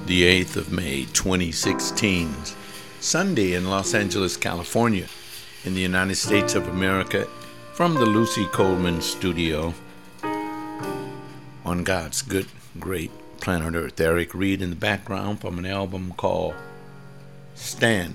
The 8th of May, 2016, Sunday in Los Angeles, California, in the United States of America, from the Lucy Coleman studio on God's good, great planet Earth. Eric Reed in the background from an album called Stand.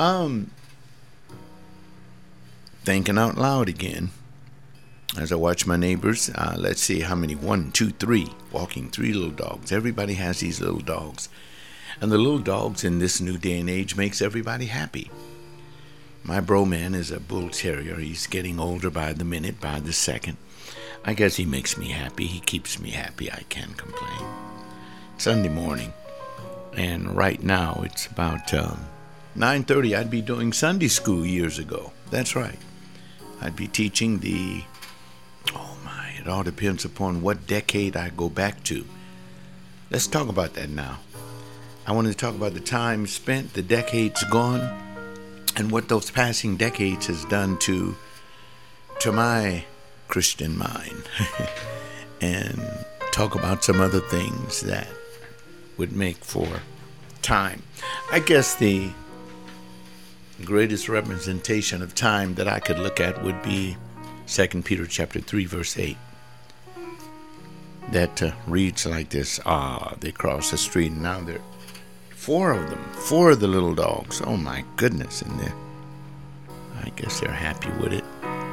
Thinking out loud again as I watch my neighbors. Let's see how many. 1, 2, 3. Walking 3 little dogs. Everybody has these little dogs. And the little dogs in this new day and age makes everybody happy. My bro man is a bull terrier. He's getting older by the minute, by the second. I guess he makes me happy. He keeps me happy. I can't complain. Sunday morning. And right now it's about 9:30. I'd be doing Sunday school years ago. That's right. I'd be teaching it all depends upon what decade I go back to. Let's talk about that now. I wanted to talk about the time spent, the decades gone, and what those passing decades has done to my Christian mind. And talk about some other things that would make for time. I guess the greatest representation of time that I could look at would be 2 Peter chapter 3, verse 8. That reads like this. They crossed the street, and now there are 4 of them. 4 of the little dogs. Oh my goodness. And I guess they're happy with it.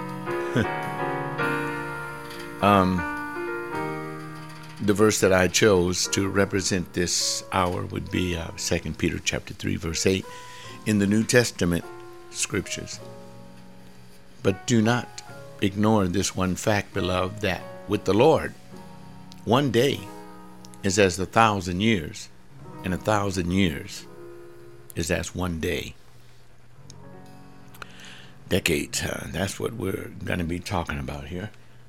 The verse that I chose to represent this hour would be 2 Peter chapter 3, verse 8 in the New Testament scriptures. But do not ignore this one fact, beloved, that with the Lord, one day is as 1,000 years, and 1,000 years is as one day. Decades, that's what we're going to be talking about here.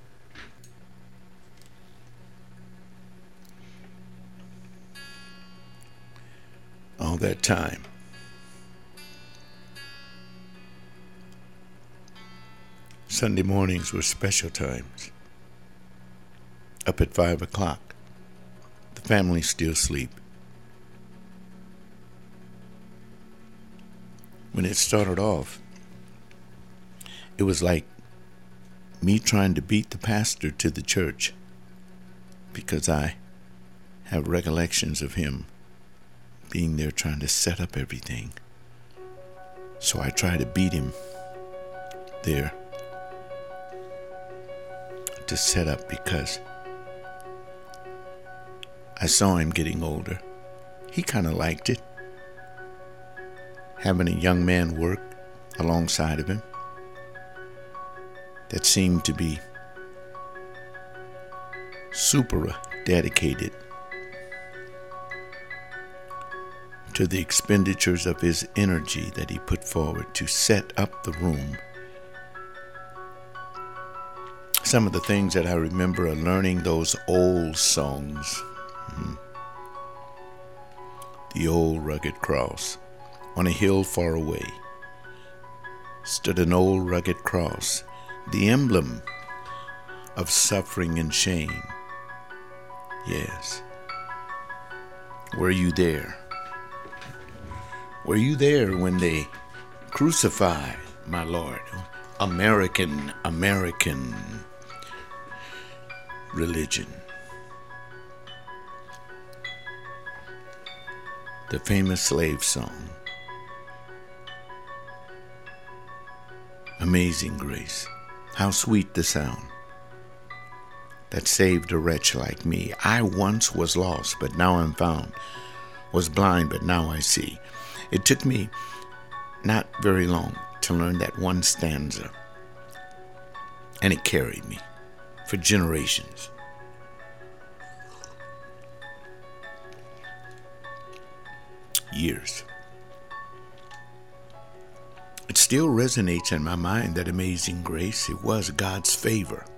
All that time. Sunday mornings were special times. Up at 5 o'clock. The family still sleep. When it started off, it was like me trying to beat the pastor to the church, because I have recollections of him being there trying to set up everything. So I try to beat him there to set up, because I saw him getting older. He kind of liked it, having a young man work alongside of him that seemed to be super dedicated to the expenditures of his energy that he put forward to set up the room. Some of the things that I remember are learning those old songs. The old rugged cross. On a hill far away stood an old rugged cross, the emblem of suffering and shame. Yes. Were you there? Were you there when they crucified my Lord? American religion. The famous slave song, Amazing Grace. How sweet the sound that saved a wretch like me. I once was lost, but now I'm found. Was blind, but now I see. It took me not very long to learn that one stanza, and it carried me for generations. Years. It still resonates in my mind, that amazing grace. It was God's favor.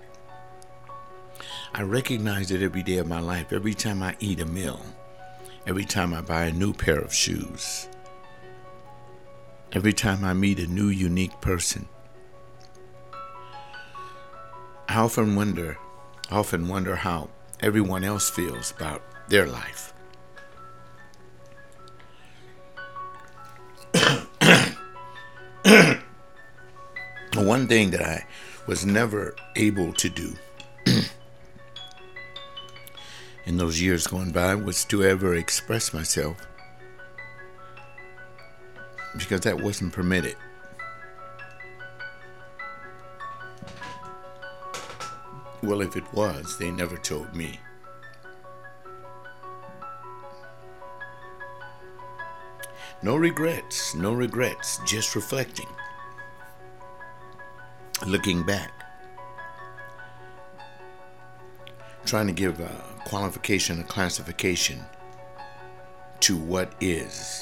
I recognize it every day of my life, every time I eat a meal, every time I buy a new pair of shoes, every time I meet a new unique person. I often wonder how everyone else feels about their life. One thing that I was never able to do in those years going by was to ever express myself, because that wasn't permitted. Well, if it was, they never told me. No regrets, just reflecting. Looking back. Trying to give a qualification, a classification to what is.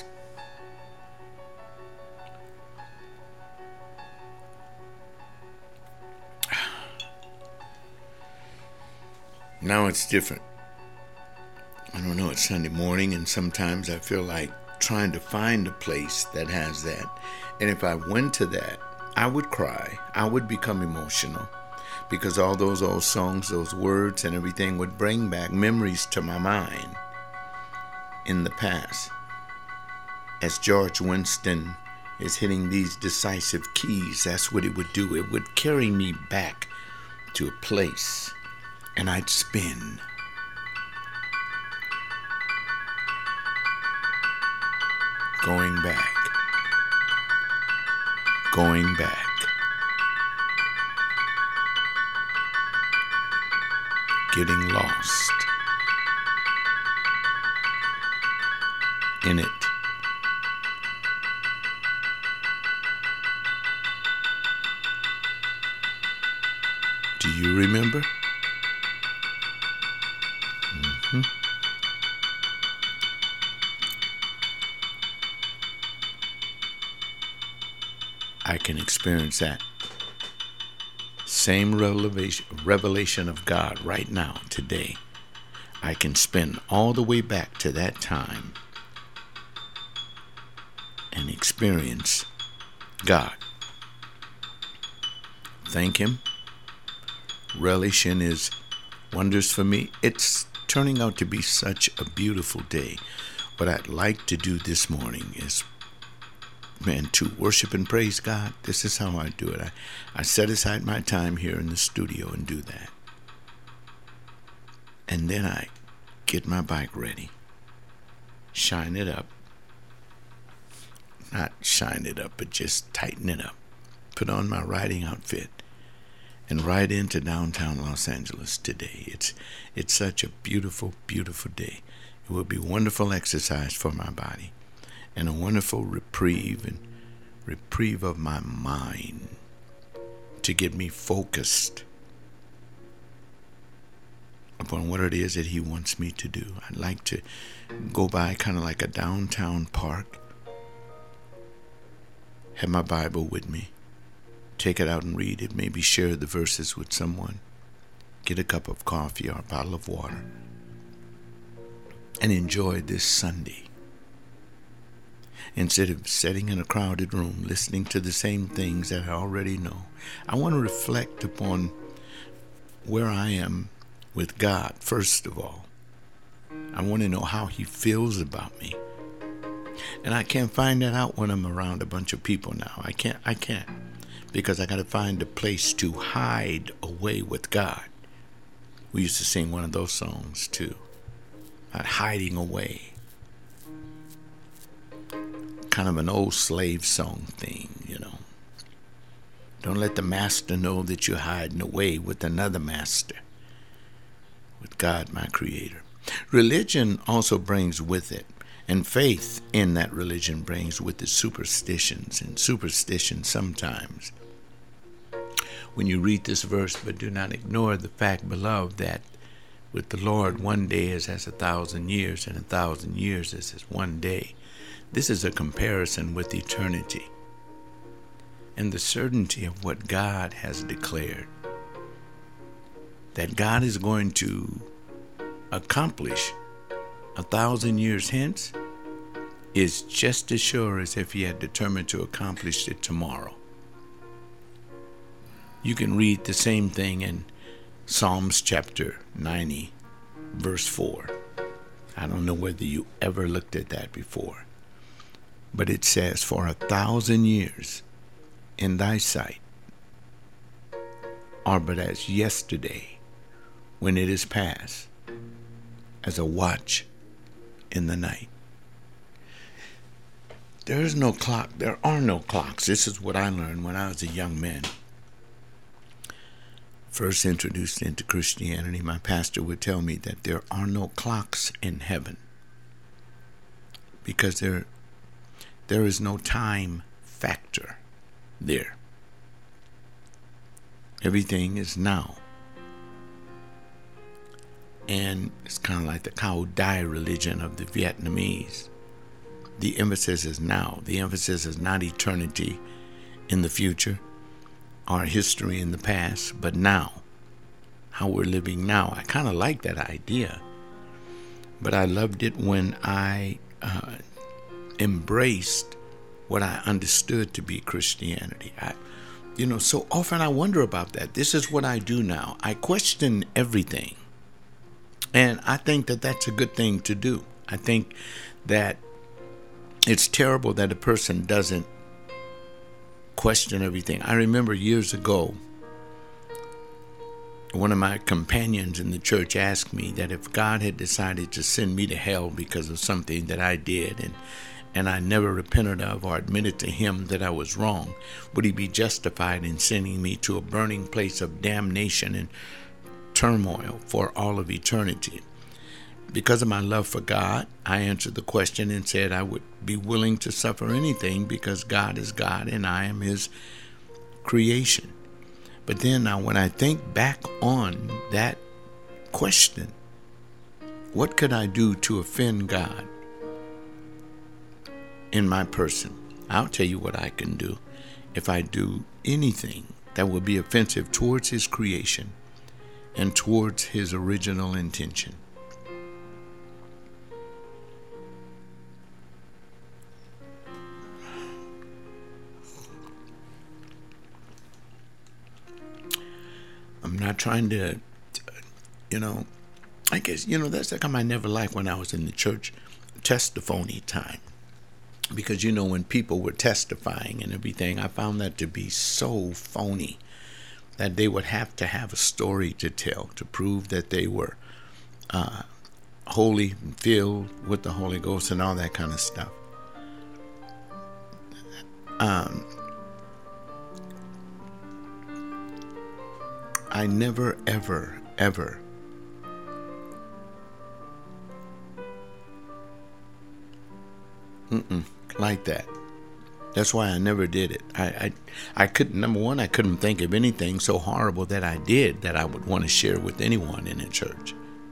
Now it's different. I don't know, it's Sunday morning, and sometimes I feel like trying to find a place that has that. And if I went to that, I would cry. I would become emotional, because all those old songs, those words and everything would bring back memories to my mind in the past. As George Winston is hitting these decisive keys, that's what it would do. It would carry me back to a place, and I'd spin. Going back. Getting lost in it. Do you remember? I can experience that same revelation of God right now, today. I can spin all the way back to that time and experience God. Thank Him. Relish in His wonders for me. It's turning out to be such a beautiful day. What I'd like to do this morning is, to worship and praise God. This is how I do it. I set aside my time here in the studio and do that. And then I get my bike ready. Shine it up. Not shine it up, but just tighten it up. Put on my riding outfit and ride into downtown Los Angeles today. It's such a beautiful, beautiful day. It will be wonderful exercise for my body, and a wonderful reprieve of my mind to get me focused upon what it is that He wants me to do. I'd like to go by kind of like a downtown park, have my Bible with me, take it out and read it, maybe share the verses with someone, get a cup of coffee or a bottle of water, and enjoy this Sunday. Instead of sitting in a crowded room listening to the same things that I already know, I want to reflect upon where I am with God, first of all. I want to know how He feels about me. And I can't find that out when I'm around a bunch of people now. I can't. Because I got to find a place to hide away with God. We used to sing one of those songs too. About hiding away. Kind of an old slave song thing, Don't let the master know that you're hiding away with another master, with God, my creator. Religion also brings with it, and faith in that religion brings with it superstitions. And superstitions sometimes, when you read this verse, but do not ignore the fact, beloved, that with the Lord 1 day is as 1,000 years, and 1,000 years is as 1 day. This is a comparison with eternity and the certainty of what God has declared, that God is going to accomplish 1,000 years hence, is just as sure as if He had determined to accomplish it tomorrow. You can read the same thing in Psalms chapter 90, verse 4. I don't know whether you ever looked at that before. But it says, for 1,000 years in thy sight are but as yesterday when it is past, as a watch in the night. There is no clock. There are no clocks. This is what I learned when I was a young man. First introduced into Christianity, my pastor would tell me that there are no clocks in heaven because there is no time factor there. Everything is now. And it's kind of like the Cao Dai religion of the Vietnamese. The emphasis is now. The emphasis is not eternity in the future, our history in the past, but now, how we're living now. I kind of like that idea, but I loved it when I embraced what I understood to be Christianity. So often I wonder about that. This is what I do now. I question everything, and I think that that's a good thing to do. I think that it's terrible that a person doesn't question everything. I remember years ago, one of my companions in the church asked me that if God had decided to send me to hell because of something that I did and I never repented of or admitted to him that I was wrong, would he be justified in sending me to a burning place of damnation and turmoil for all of eternity? Because of my love for God, I answered the question and said I would be willing to suffer anything because God is God and I am his creation. But then now when I think back on that question, what could I do to offend God in my person? I'll tell you what I can do. If I do anything that will be offensive towards his creation and towards his original intention. I'm not trying to, I guess, that's the kind I never liked when I was in the church testimony time. Because, when people were testifying and everything, I found that to be so phony that they would have to have a story to tell to prove that they were holy and filled with the Holy Ghost and all that kind of stuff. I never, ever, ever like that. That's why I never did it. I couldn't, number one, I couldn't think of anything so horrible that I did that I would want to share with anyone in the church.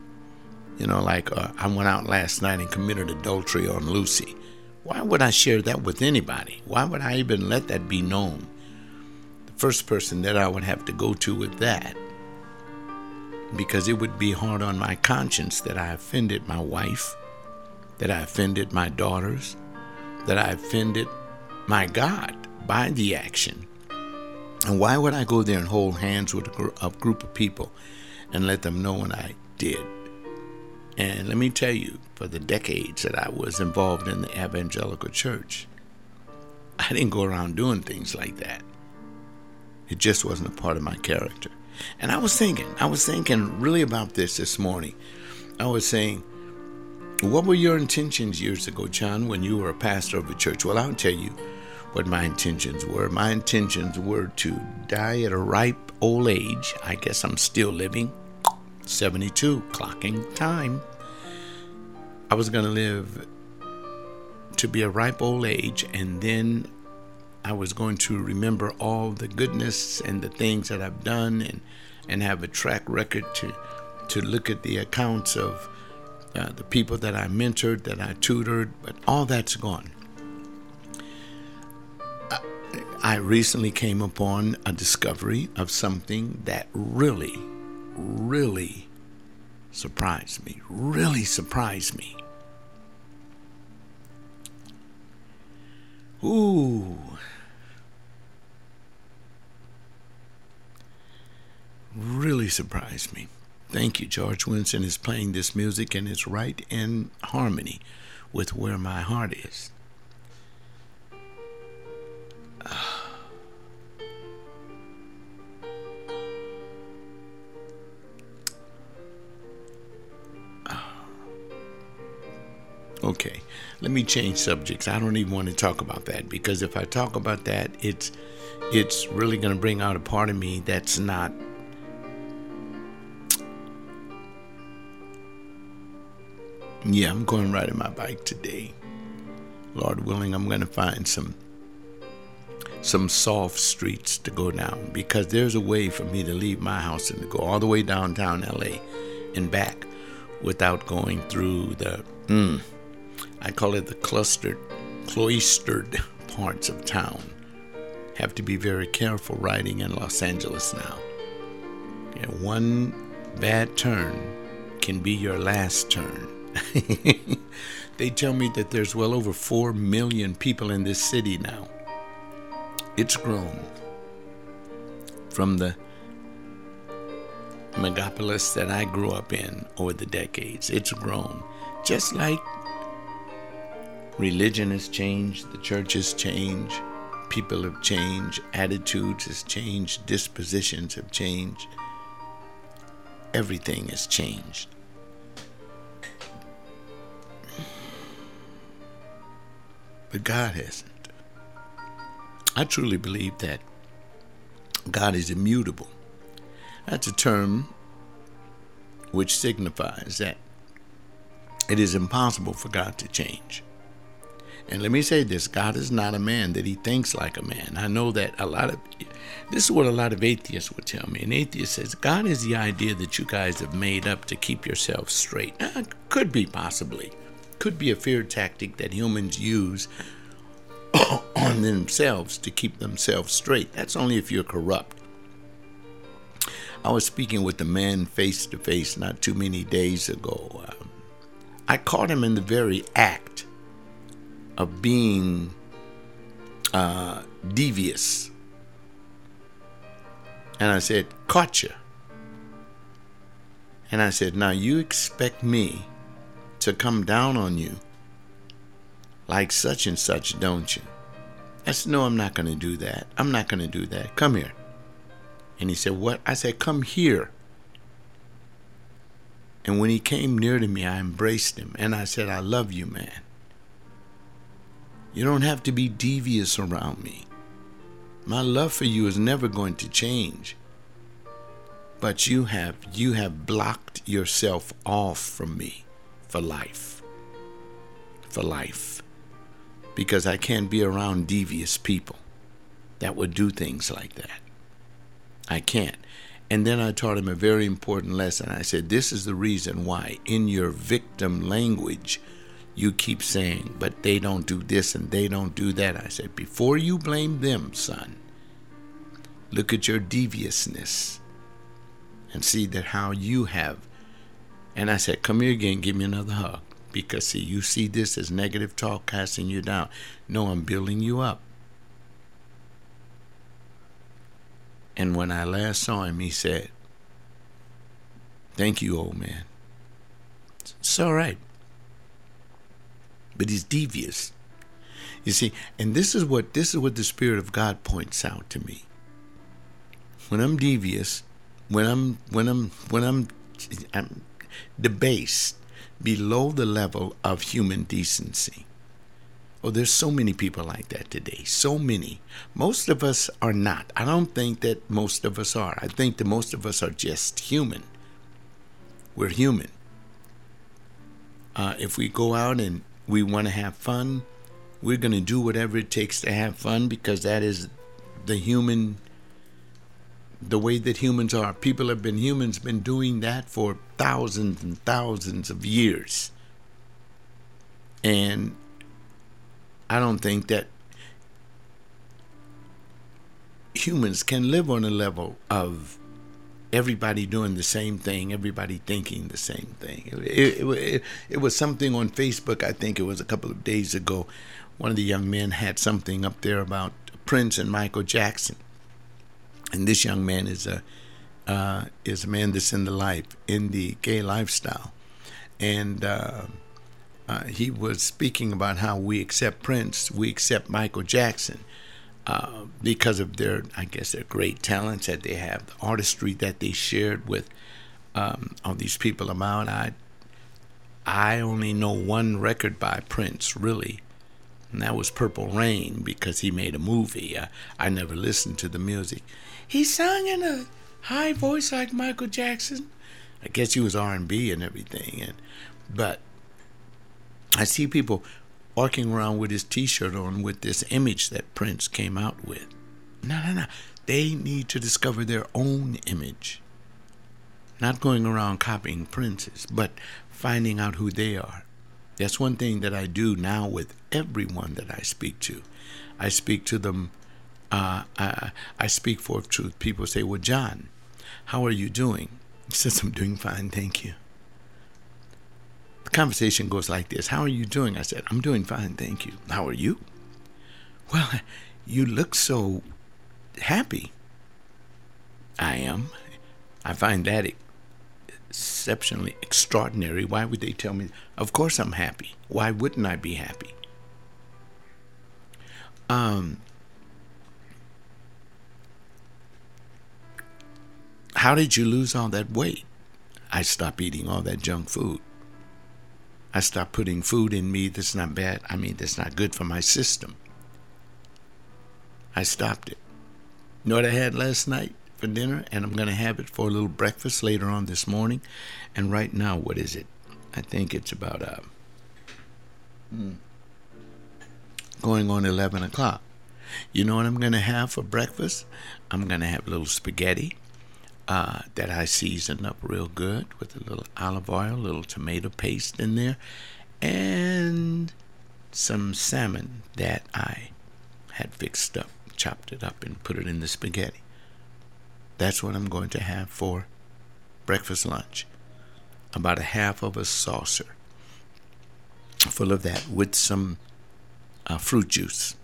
I went out last night and committed adultery on Lucy. Why would I share that with anybody? Why would I even let that be known? First person that I would have to go to with that, because it would be hard on my conscience that I offended my wife, that I offended my daughters, that I offended my God by the action. And why would I go there and hold hands with a group of people and let them know what I did? And let me tell you, for the decades that I was involved in the evangelical church, I didn't go around doing things like that. It just wasn't a part of my character. And I was thinking really about this morning. I was saying, what were your intentions years ago, John, when you were a pastor of a church? Well, I'll tell you what my intentions were. My intentions were to die at a ripe old age. I guess I'm still living. 72, clocking time. I was going to live to be a ripe old age, and then I was going to remember all the goodness and the things that I've done and have a track record to look at the accounts of the people that I mentored, that I tutored, but all that's gone. I recently came upon a discovery of something that really, really surprised me. Ooh. Really surprised me. Thank you. George Winston is playing this music and it's right in harmony with where my heart is. Okay, let me change subjects. I don't even want to talk about that, because if I talk about that, it's really going to bring out a part of me that's not. Yeah, I'm going riding my bike today. Lord willing, I'm going to find some soft streets to go down, because there's a way for me to leave my house and to go all the way downtown LA and back without going through the I call it the cloistered parts of town. Have to be very careful riding in Los Angeles now. And one bad turn can be your last turn. They tell me that there's well over 4 million people in this city now. It's grown from the megapolis that I grew up in over the decades. It's grown. Just like religion has changed, the church has changed, people have changed, attitudes has changed, dispositions have changed. Everything has changed. But God hasn't. I truly believe that God is immutable. That's a term which signifies that it is impossible for God to change. And let me say this, God is not a man that he thinks like a man. I know that this is what a lot of atheists would tell me. An atheist says, God is the idea that you guys have made up to keep yourselves straight. Could be, possibly. Could be a fear tactic that humans use on themselves to keep themselves straight. That's only if you're corrupt. I was speaking with a man face to face not too many days ago. I caught him in the very act of being devious. And I said, caught you. And I said, now you expect me to come down on you like such and such, don't you? I said, no, I'm not going to do that. I'm not going to do that. Come here. And he said, what? I said, come here. And when he came near to me, I embraced him. And I said, I love you, man. You don't have to be devious around me. My love for you is never going to change. But you have blocked yourself off from me for life. For life. Because I can't be around devious people that would do things like that. I can't. And then I taught him a very important lesson. I said, this is the reason why in your victim language, you keep saying, but they don't do this and they don't do that. I said, before you blame them, son, look at your deviousness and see that how you have. And I said, come here again, give me another hug. Because see, you see this as negative talk casting you down. No, I'm building you up. And when I last saw him, he said, thank you, old man. It's all right. But he's devious. You see, and this is what the Spirit of God points out to me. When I'm devious, when I'm debased below the level of human decency. Oh, there's so many people like that today. So many. Most of us are not. I don't think that most of us are. I think that most of us are just human. We're human. If we go out and we want to have fun, we're going to do whatever it takes to have fun, because that is the way that humans are. Humans been doing that for thousands and thousands of years. And I don't think that humans can live on a level of everybody doing the same thing, everybody thinking the same thing. It was something on Facebook, I think it was a couple of days ago. One of the young men had something up there about Prince and Michael Jackson. And this young man is a man that's in the gay lifestyle. And he was speaking about how we accept Prince, we accept Michael Jackson because of their great talents that they have, the artistry that they shared with all these people about. I only know one record by Prince, really, and that was Purple Rain, because he made a movie. I never listened to the music. He sang in a high voice like Michael Jackson. I guess he was R&B and everything. But I see people walking around with his T-shirt on with this image that Prince came out with. No. They need to discover their own image. Not going around copying Prince's, but finding out who they are. That's one thing that I do now with everyone that I speak to. I speak to them. I speak forth truth. People say, well, John, how are you doing? He says, I'm doing fine, thank you. The conversation goes like this. How are you doing? I said, I'm doing fine, thank you. How are you? Well, you look so happy. I am. I find that exceptionally extraordinary. Why would they tell me? Of course I'm happy. Why wouldn't I be happy? How did you lose all that weight? I stopped eating all that junk food. I stopped putting food in me that's not bad. That's not good for my system. I stopped it. You know what I had last night for dinner? And I'm going to have it for a little breakfast later on this morning. And right now, what is it? I think it's about going on 11 o'clock. You know what I'm going to have for breakfast? I'm going to have a little spaghetti that I seasoned up real good with a little olive oil, a little tomato paste in there, and some salmon that I had fixed up, chopped it up, and put it in the spaghetti. That's what I'm going to have for breakfast lunch. About a half of a saucer full of that with some fruit juice.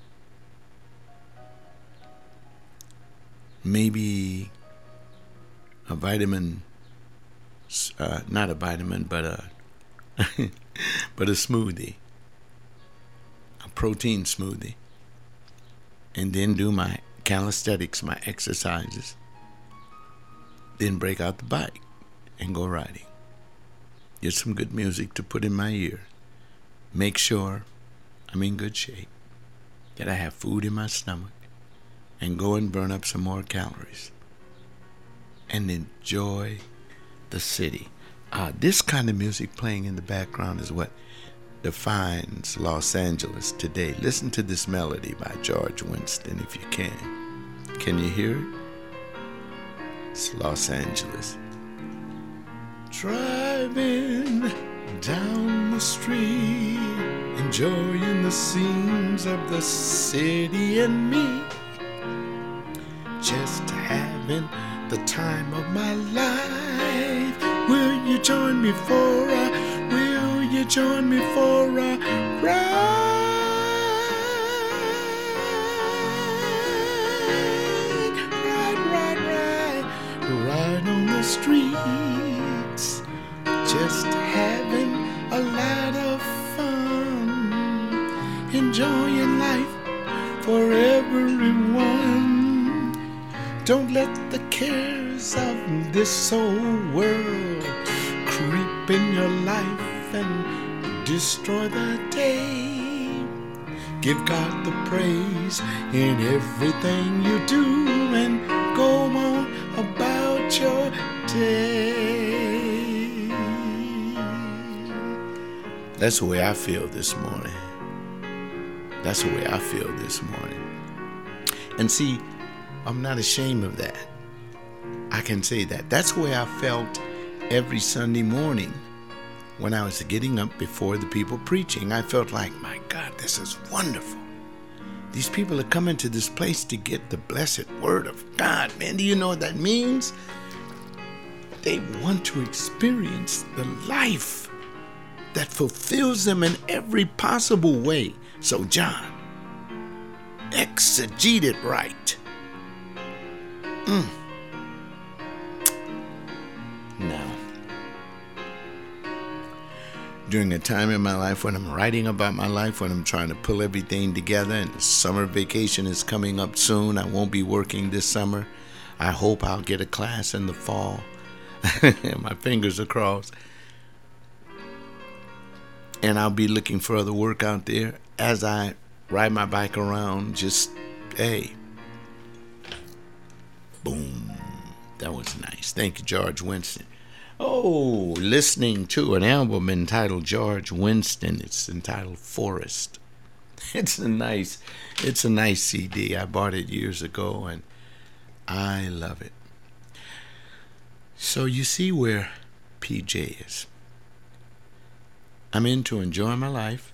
Maybe a vitamin, not a vitamin, but a but a smoothie, a protein smoothie, and then do my calisthenics, my exercises, then break out the bike and go riding. Get some good music to put in my ear. Make sure I'm in good shape, that I have food in my stomach, and go and burn up some more calories and enjoy the city. This kind of music playing in the background is what defines Los Angeles today. Listen to this melody by George Winston if you can. Can you hear it? It's Los Angeles. Driving down the street, enjoying the scenes of the city and me, just having the time of my life. Will you join me for a ride on the streets, just having a lot of fun, enjoying life for everyone. Don't let the cares of this old world creep in your life and destroy the day. Give God the praise in everything you do and go on about your day. That's the way I feel this morning. That's the way I feel this morning. And see, I'm not ashamed of that. I can say that. That's the way I felt every Sunday morning when I was getting up before the people preaching. I felt like, my God, this is wonderful. These people are coming to this place to get the blessed word of God. Man, do you know what that means? They want to experience the life that fulfills them in every possible way. So, John, exegete it right. Now, during a time in my life when I'm writing about my life, when I'm trying to pull everything together, and the summer vacation is coming up soon, I won't be working this summer. I hope I'll get a class in the fall. My fingers are crossed. and I'll be looking for other work out there as I ride my bike around. Just, hey, boom. That was nice. Thank you, George Winston. Oh, listening to an album entitled George Winston. It's entitled Forest. It's a nice CD. I bought it years ago, and I love it. So you see where PJ is. I'm into enjoying my life,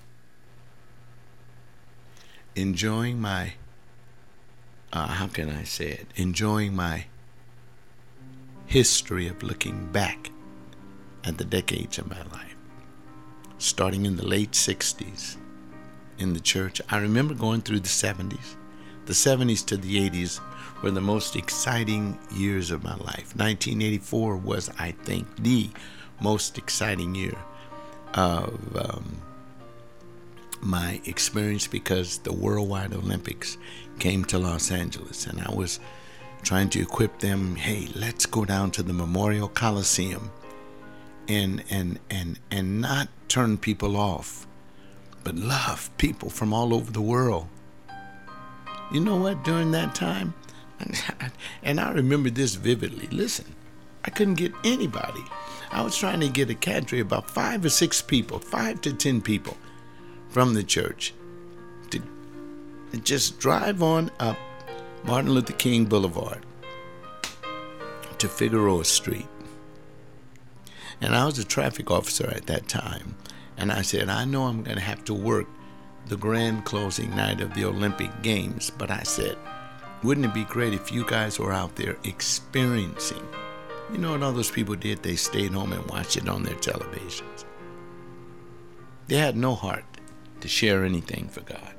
enjoying my, how can I say it? Enjoying my history of looking back at the decades of my life. Starting in the late 60s in the church. I remember going through the 70s. The 70s to the 80s were the most exciting years of my life. 1984 was, I think, the most exciting year of my experience, because the Worldwide Olympics came to Los Angeles, and I was trying to equip them. Hey, let's go down to the Memorial Coliseum and not turn people off, but love people from all over the world. You know what? During that time, and I remember this vividly. Listen, I couldn't get anybody. I was trying to get a cadre, about 5 or 6 people, 5 to 10 people from the church to just drive on up Martin Luther King Boulevard to Figueroa Street. And I was a traffic officer at that time. And I said, I know I'm going to have to work the grand closing night of the Olympic Games. But I said, wouldn't it be great if you guys were out there experiencing? You know what all those people did? They stayed home and watched it on their televisions. They had no heart to share anything for God.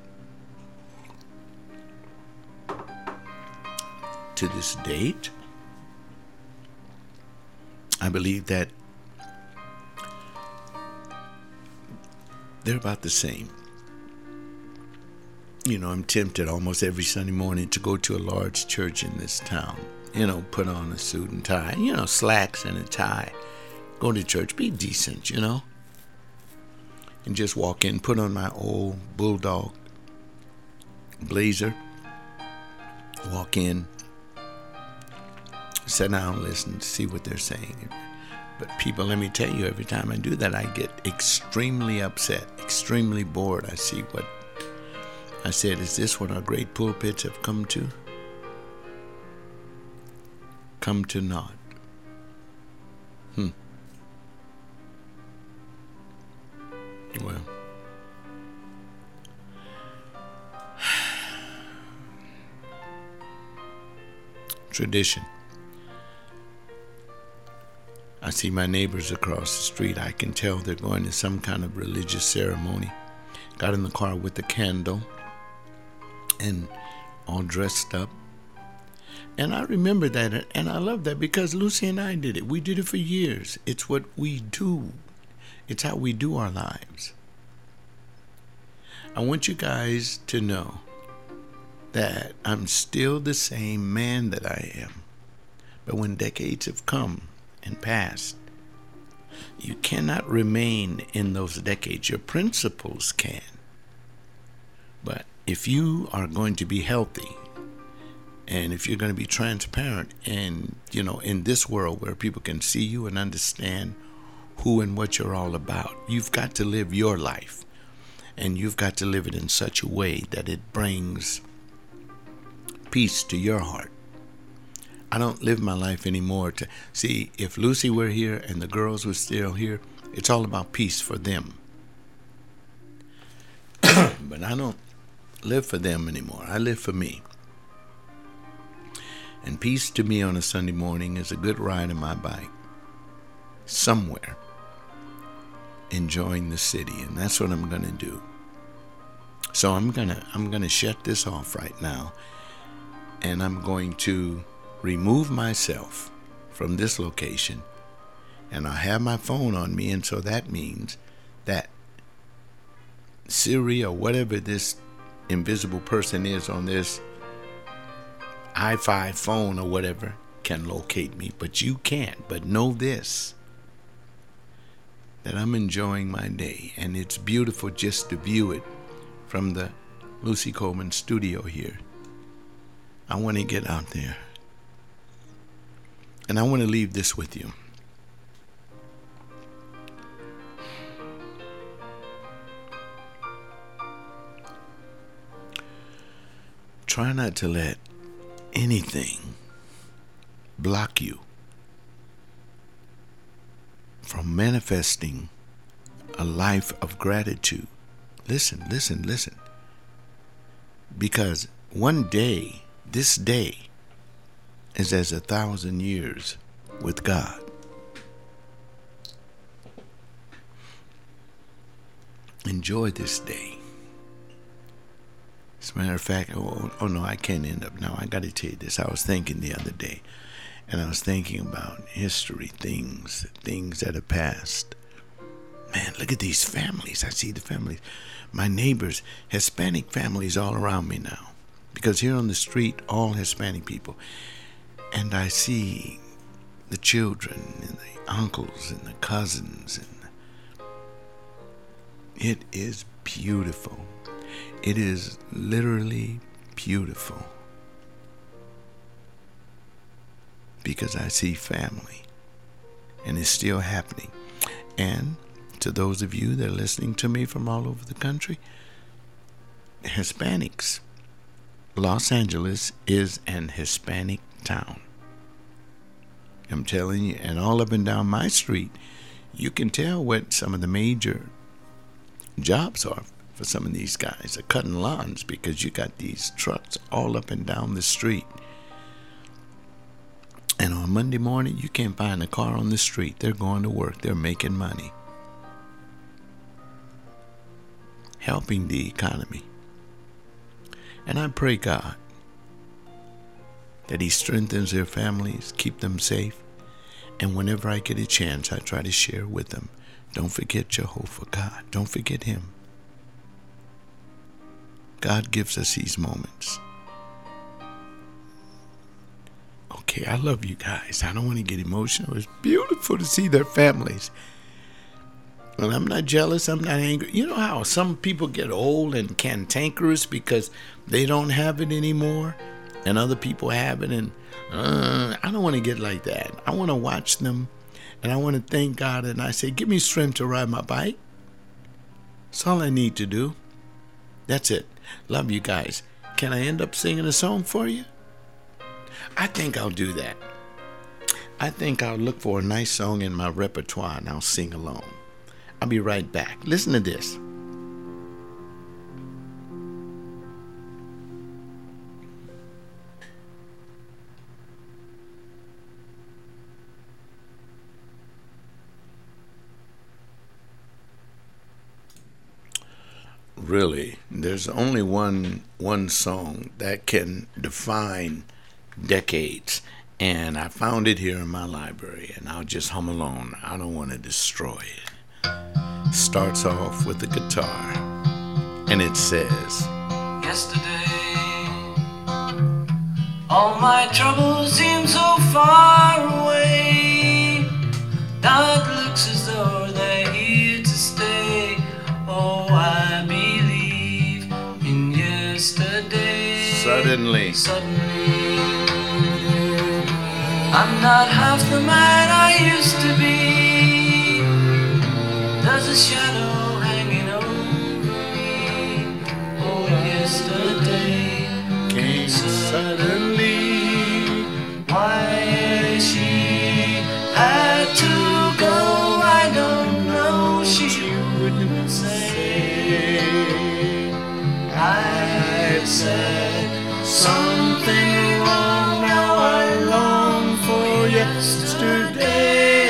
To this date, I believe that they're about the same. You know, I'm tempted almost every Sunday morning to go to a large church in this town. You know, put on a suit and tie, you know, slacks and a tie. Go to church, be decent, you know. And just walk in, put on my old bulldog blazer, walk in, sit down, listen, see what they're saying. But people, let me tell you, every time I do that, I get extremely upset, extremely bored. I see what I said, is this what our great pulpits have come to? Come to naught. Well, tradition. I see my neighbors across the street. I can tell they're going to some kind of religious ceremony. Got in the car with a candle and all dressed up. And I remember that, and I love that, because Lucy and I did it. We did it for years. It's what we do. It's how we do our lives. I want you guys to know that I'm still the same man that I am. But when decades have come and passed, you cannot remain in those decades. Your principles can. But if you are going to be healthy, and if you're going to be transparent, and, you know, in this world where people can see you and understand who and what you're all about, you've got to live your life. And you've got to live it in such a way that it brings peace to your heart. I don't live my life anymore to see if Lucy were here and the girls were still here. It's all about peace for them. But I don't live for them anymore. I live for me. And peace to me on a Sunday morning is a good ride on my bike somewhere, enjoying the city, and that's what I'm going to do. So I'm gonna shut this off right now, and I'm going to remove myself from this location, and I'll have my phone on me, and so that means that Siri or whatever this invisible person is on this i5 phone or whatever can locate me, but you can't. But know this: that I'm enjoying my day, and it's beautiful just to view it from the Lucy Coleman studio here. I want to get out there, and I want to leave this with you. Try not to let anything block you from manifesting a life of gratitude. Listen, listen, listen. Because one day, this day, is as 1,000 years with God. Enjoy this day. As a matter of fact, oh no, I can't end up now. I got to tell you this. I was thinking the other day, and I was thinking about history, things that have passed. Man, look at these families. I see the families. My neighbors, Hispanic families all around me now. Because here on the street, all Hispanic people. And I see the children and the uncles and the cousins. And it is beautiful. It is literally beautiful. Because I see family. And it's still happening. And to those of you that are listening to me from all over the country, Hispanics, Los Angeles is an Hispanic town. I'm telling you, and all up and down my street, you can tell what some of the major jobs are for some of these guys. They're cutting lawns because you got these trucks all up and down the street. And on Monday morning, you can't find a car on the street. They're going to work. They're making money. Helping the economy. And I pray God that He strengthens their families, keep them safe. And whenever I get a chance, I try to share with them. Don't forget Jehovah God. Don't forget Him. God gives us these moments. Okay, I love you guys. I don't want to get emotional. It's beautiful to see their families. And I'm not jealous. I'm not angry. You know how some people get old and cantankerous because they don't have it anymore, and other people have it, and I don't want to get like that. I want to watch them, and I want to thank God, and I say, give me strength to ride my bike. That's all I need to do. That's it. Love you guys. Can I end up singing a song for you? I think I'll do that. I think I'll look for a nice song in my repertoire, and I'll sing along. I'll be right back. Listen to this. Really, there's only one song that can define decades, and I found it here in my library, and I'll just hum along. I don't want to destroy it. Starts off with the guitar, and it says, yesterday, all my troubles seem so far away. Now it looks as though they're here to stay. Oh, I believe in yesterday. Suddenly, I'm not half the man I used to be. There's a shadow hanging over me. Oh, yesterday came suddenly. Why she had to go, I don't know. She wouldn't say. I said something wrong. Now I long for yesterday.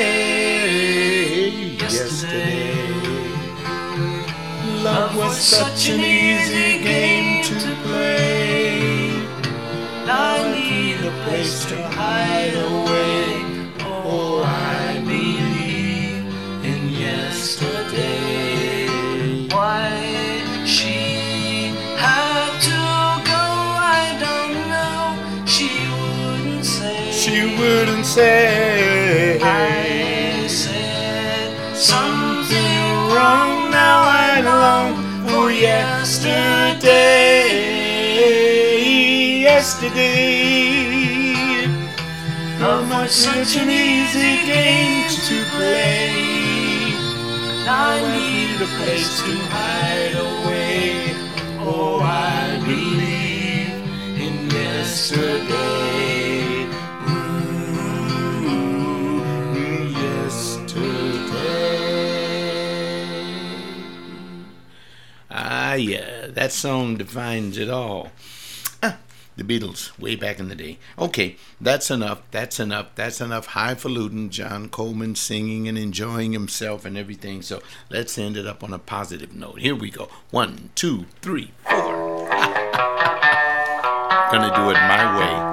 Love was such an easy game to play. I need a place to hide away. Oh, I believe in yesterday. Why she had to go, I don't know. She wouldn't say. She wouldn't say. I said something yesterday. Not much such an easy game to play. I need a place to hide away. Oh, I believe in yesterday. Yesterday. Ah, yeah, that song defines it all. The Beatles, way back in the day. Okay, that's enough. Highfalutin, John Coleman singing and enjoying himself and everything. So let's end it up on a positive note. Here we go. 1, 2, 3, 4. Gonna do it my way.